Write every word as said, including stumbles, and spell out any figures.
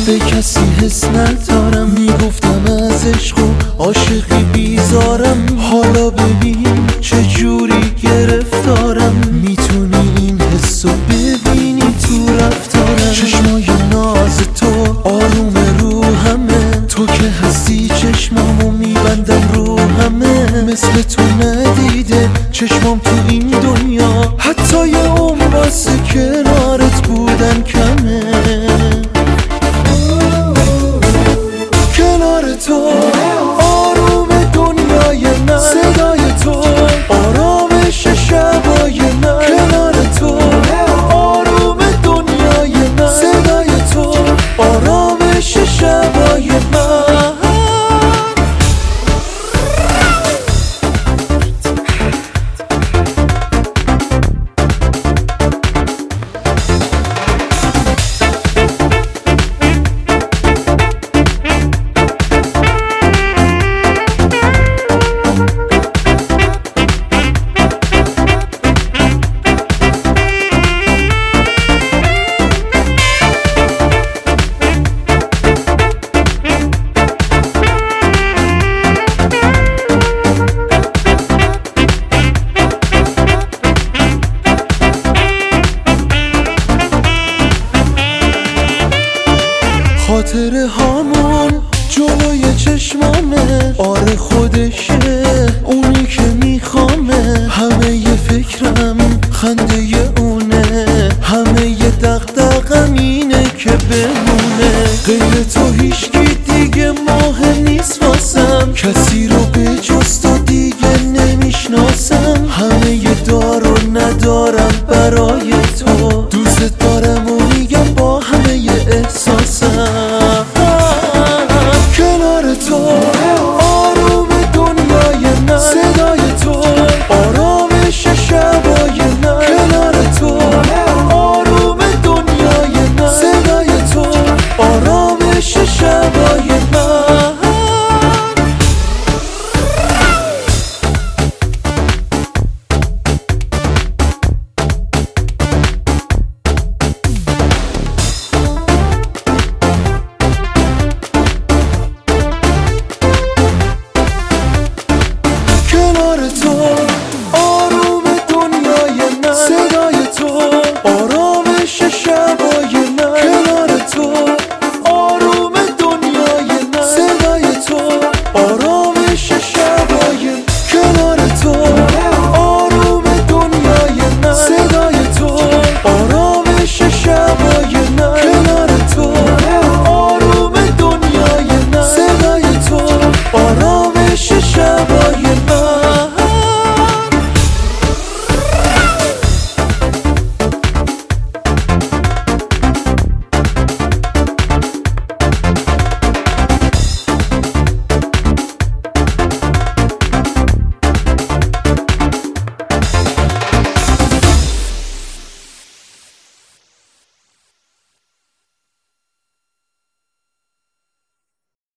به کسی حس ندارم، میگفتم از عشق و عاشقی بیزارم. حالا ببین چجوری گرفتارم، میتونی این حسو ببینی تو رفتارم. چشمای ناز تو آروم رو همه، تو که هستی چشمامو میبندم رو همه. مثل تو ندیده چشمام تو این دنیا، حتی یه عمر واسه که